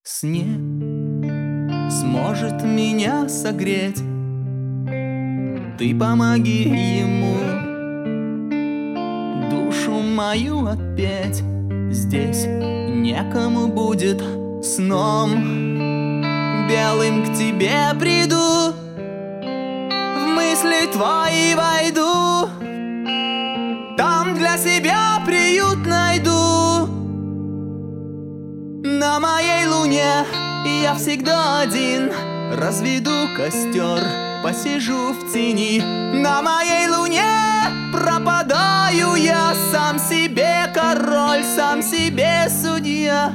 сне сможет меня согреть. Ты помоги ему душу мою отпеть. Здесь некому будет сном белым к тебе приду, в мысли твои войду, там для себя приют найду. На моей луне я всегда один, разведу костер, посижу в тени. На моей луне пропадаю я, сам себе король, сам себе судья.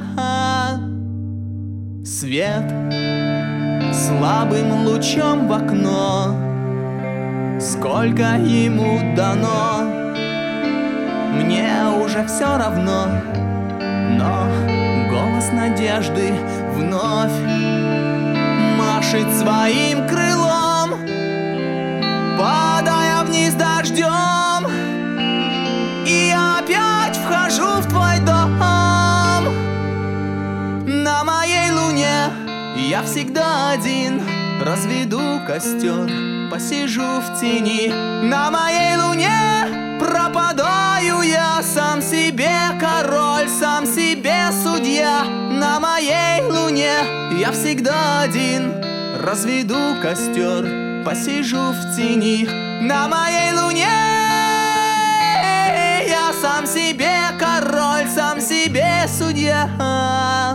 Свет слабым лучом в окно, сколько ему дано, мне уже все равно. Но голос надежды вновь машет своим крылом, падая вниз дождем, и я опять вхожу в твой дом. На моей луне я всегда один, разведу костер, посижу в тени. На моей луне пропадаю я, сам себе король, сам себе судья. На моей луне я всегда один, разведу костер, посижу в тени. На моей луне я сам себе король, сам себе судья.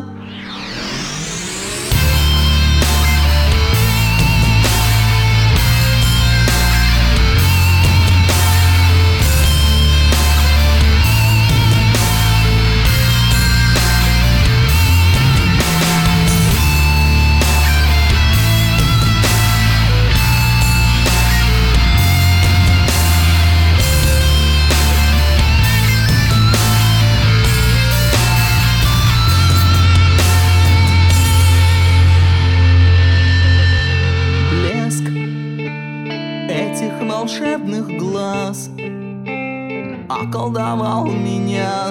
Этих волшебных глаз околдовал меня,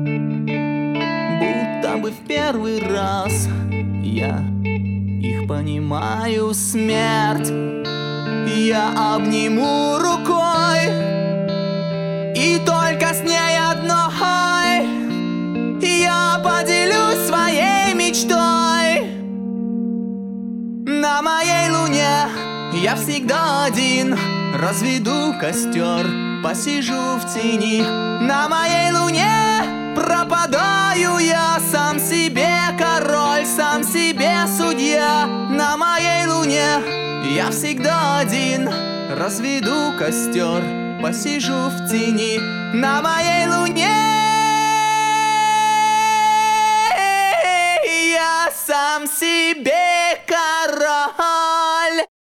будто бы в первый раз я их понимаю. Смерть я обниму рукой, и только с ней одной я поделюсь своей мечтой. На моей луне я всегда один, разведу костер, посижу в тени. На моей луне пропадаю я, сам себе король, сам себе судья. На моей луне я всегда один, разведу костер, посижу в тени. На моей луне я сам себе